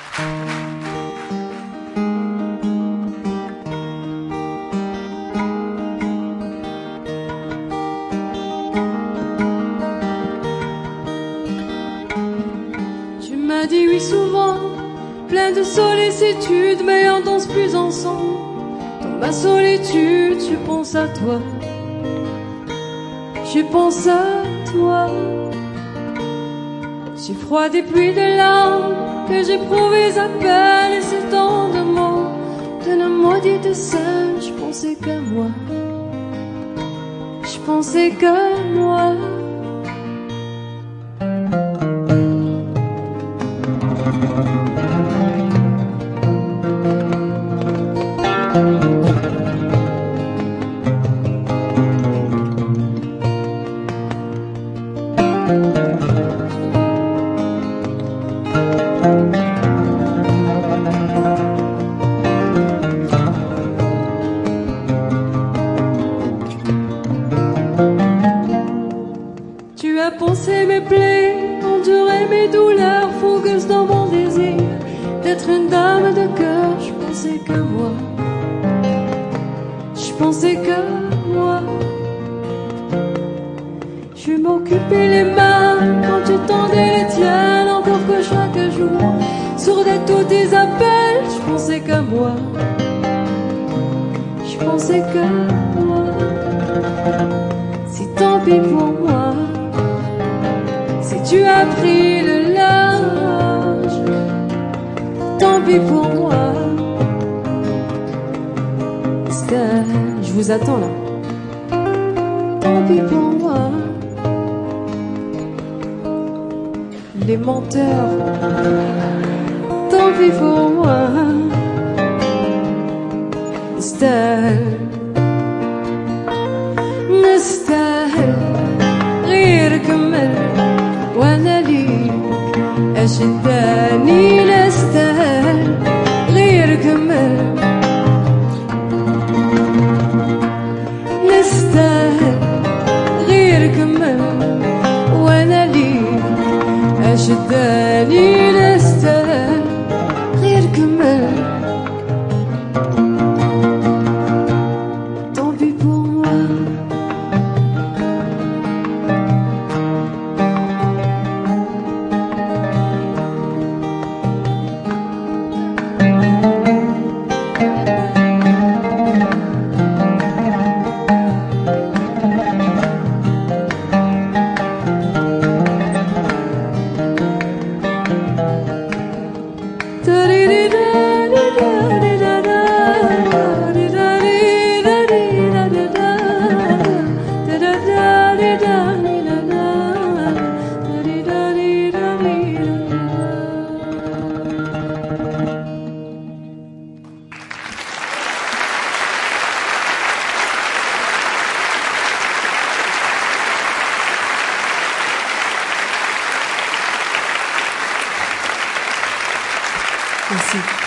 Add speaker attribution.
Speaker 1: Tu m'as dit oui souvent, plein de sollicitude, mais on danse plus ensemble. Dans ma solitude, je pense à toi. Je pense à toi. J'ai froid des pluies de larmes que j'éprouvais à peine, et c'est tant de mots de la maudite scène. Je pensais qu'à moi. Je pensais qu'à moi. Tu as pensé mes plaies, enduré mes douleurs, fougueuse dans mon désir d'être une dame de cœur. Je pensais qu'à moi. Je pensais qu'à moi. Je m'occupais les mains quand tu tendais les tiennes, encore que chaque jour, sourde à tous tes appels. Je pensais qu'à moi. Je pensais qu'à moi. Si tant pis pour moi, si tu as pris le large, tant pis pour moi. Je vous attends là. Tant pis pour moi. Les menteurs, tant pis pour moi. نستاهل غير كمل وانا ليك اشداني. نستاهل غير كمل. نستاهل غير كمل وانا ليك اشداني. نستاهل غير كمل.
Speaker 2: Merci.